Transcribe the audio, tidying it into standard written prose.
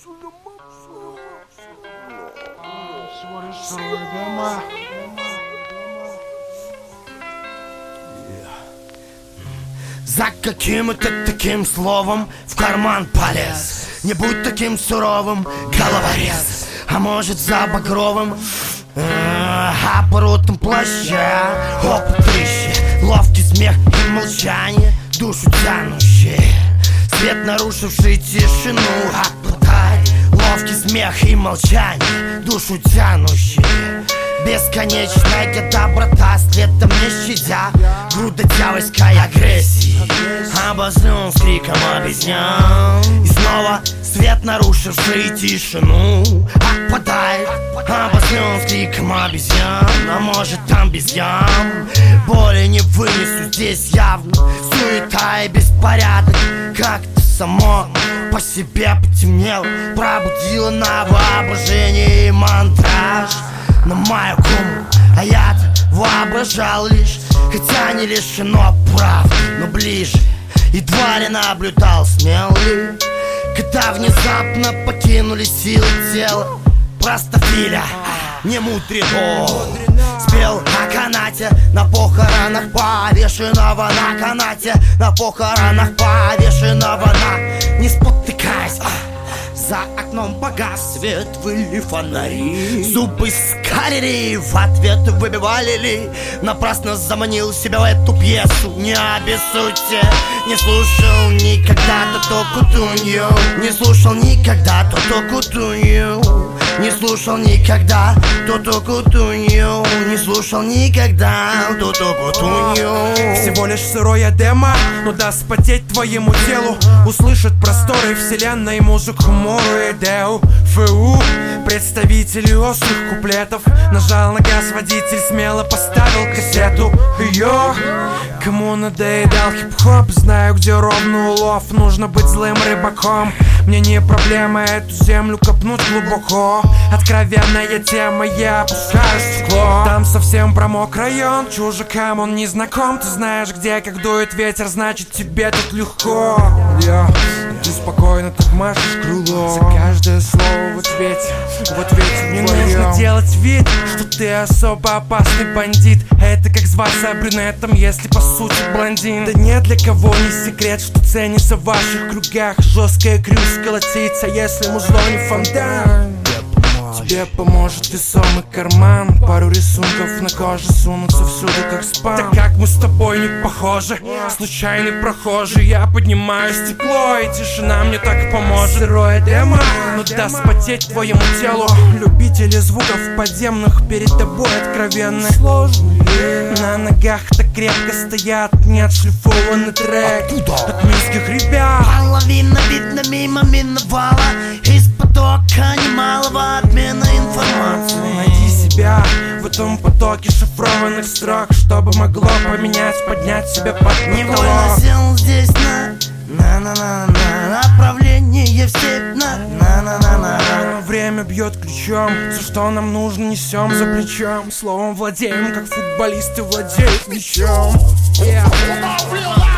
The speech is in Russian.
За каким-то таким словом в карман полез. Не будь таким суровым, головорез. А может за багровым оборотом плаща. Опыт ищет, ловкий смех и молчание, душу тянущие. Свет, нарушивший тишину, отпадай. Ловкий смех и молчание, душу тянущие. Бесконечная доброта, следом не щадя. Груда дьявольской агрессии обозлен с криком обезьян. И снова свет, нарушивший тишину, отпадает. Обозлен с криком обезьян. А может там без ям. Боли не вынесу здесь явно. Суета и беспорядок как-то само по себе потемнело, пробудило на воображение мантраж на мою куму, а я-то воображал лишь, хотя не лишено прав, но ближе едва ли наблюдал смелый, когда внезапно покинули силы тела. Простофиля не мудрено спел о канате на похоронах повешенного, на канате на похоронах повешенного, не спотыкаясь. За окном погас свет, выли фонари. Зубы скалили, в ответ выбивали ли. Напрасно заманил себя в эту пьесу. Не обессудьте, не слушал никогда тото кутунью. Не слушал никогда тото кутунью. Не слушал никогда тото кутунью. Не слушал никогда тото кутунью. Всего лишь сырое демо, но даст потеть твоему телу. Услышит просторы вселенной музыку Мору и Деу. ФУ, представители острых куплетов. Нажал на газ водитель, смело поставил кассету. Йо, кому надоедал хип-хоп, знаю, где ровный улов. Нужно быть злым рыбаком. Мне не проблема эту землю копнуть глубоко. Откровенная тема, я опускаю стекло. Там совсем промок район, чужакам он не знаком. Ты знаешь, где, как дует ветер, значит тебе тут легко. Ты спокойно так машешь крылом. За каждое слово в ответе не нужно делать вид, что ты особо опасный бандит. Это как зваться брюнетом, если по сути блондин. Да нет для кого не секрет, что ценится в ваших кругах. Жесткая крюсь колотится, если музло не фонтан. Тебе поможет весомый карман. Пару рисунков на коже сунутся всюду как спам. Так как мы с тобой не похожи, случайный прохожий. Я поднимаю стекло, и тишина мне так поможет. Сырое демо, но даст потеть твоему телу. Любители звуков подземных перед тобой откровенны. На ногах так крепко стоят, не отшлифованный трек от минских ребят. Половина видно мимо миновала. Из потока немалого обмена информации. Найди себя в этом потоке шифрованных строк, чтобы могло поменять, поднять себя под потолок. Невольно сел здесь на направление в степь на. Время бьет ключом, все, что нам нужно, несем за плечом. Словом владеем, как футболисты владеют мячом.